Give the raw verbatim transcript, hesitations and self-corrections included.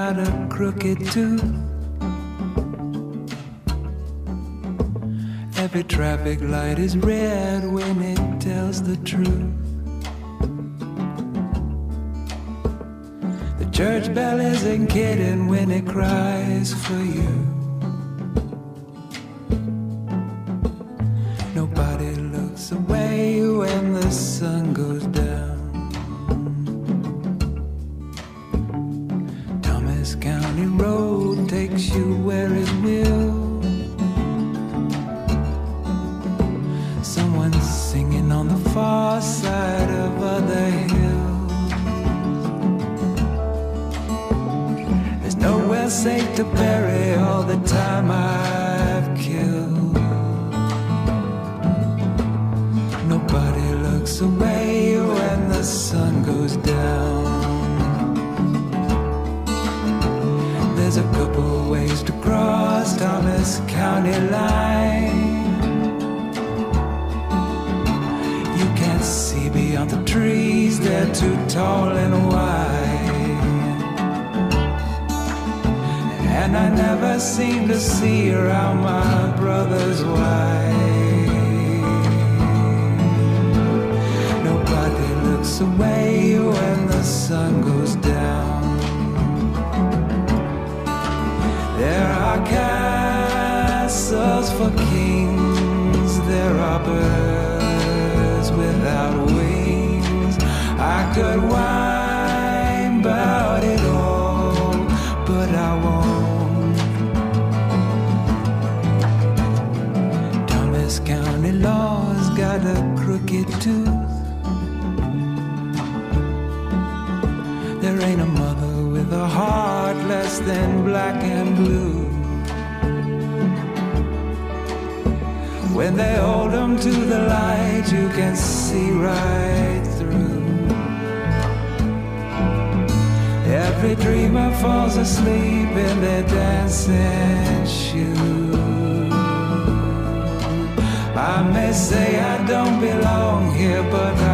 got a crooked tooth. Every traffic light is red when it tells the truth. The church bell isn't kidding when it cries for you. Nobody looks away when the sun goes down. Thomas County Road takes you where it will. Someone's singing on the far side of other hills. There's nowhere safe to bury all the time I've killed. Nobody looks away when the sun goes down. There's a couple ways to cross Thomas County line. You can't see beyond the trees, they're too tall and wide. And I never seem to see around my brother's wife. Nobody looks away when the sun goes down. There are castles for kings, there are birds without wings. I could whine about it all, but I won't. Thomas County law's got a crooked tooth. There ain't a mother with a heart less than black and blue. When they hold them to the light, you can see right through. Every dreamer falls asleep in their dancing shoes. I may say I don't belong here, but